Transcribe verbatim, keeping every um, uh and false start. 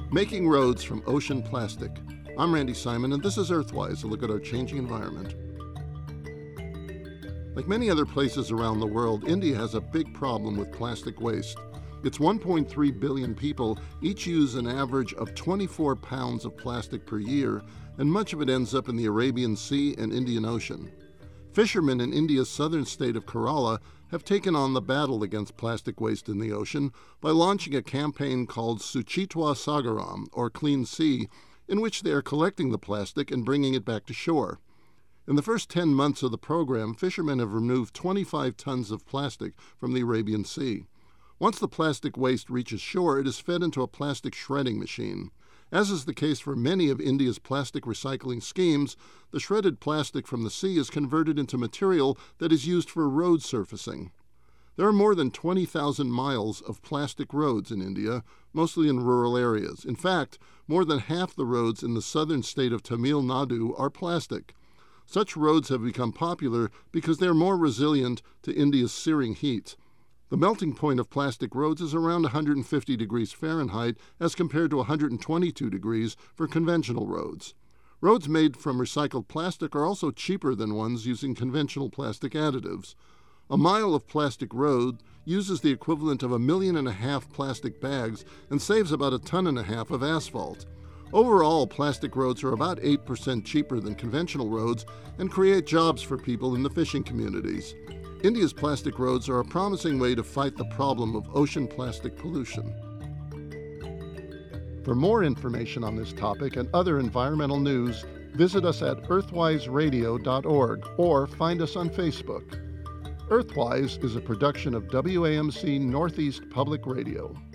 Making roads from ocean plastic. I'm Randy Simon, and this is Earthwise, a look at our changing environment. Like many other places around the world, India has a big problem with plastic waste. Its one point three billion people each use an average of twenty-four pounds of plastic per year, and much of it ends up in the Arabian Sea and Indian Ocean. Fishermen in India's southern state of Kerala have taken on the battle against plastic waste in the ocean by launching a campaign called Suchitwa Sagaram, or Clean Sea, in which they are collecting the plastic and bringing it back to shore. In the first ten months of the program, fishermen have removed twenty-five tons of plastic from the Arabian Sea. Once the plastic waste reaches shore, it is fed into a plastic shredding machine. As is the case for many of India's plastic recycling schemes, the shredded plastic from the sea is converted into material that is used for road surfacing. There are more than twenty thousand miles of plastic roads in India, mostly in rural areas. In fact, more than half the roads in the southern state of Tamil Nadu are plastic. Such roads have become popular because they are more resilient to India's searing heat. The melting point of plastic roads is around one hundred fifty degrees Fahrenheit as compared to one hundred twenty-two degrees for conventional roads. Roads made from recycled plastic are also cheaper than ones using conventional plastic additives. A mile of plastic road uses the equivalent of a million and a half plastic bags and saves about a ton and a half of asphalt. Overall, plastic roads are about eight percent cheaper than conventional roads and create jobs for people in the fishing communities. India's plastic roads are a promising way to fight the problem of ocean plastic pollution. For more information on this topic and other environmental news, visit us at earthwise radio dot org or find us on Facebook. Earthwise is a production of W A M C Northeast Public Radio.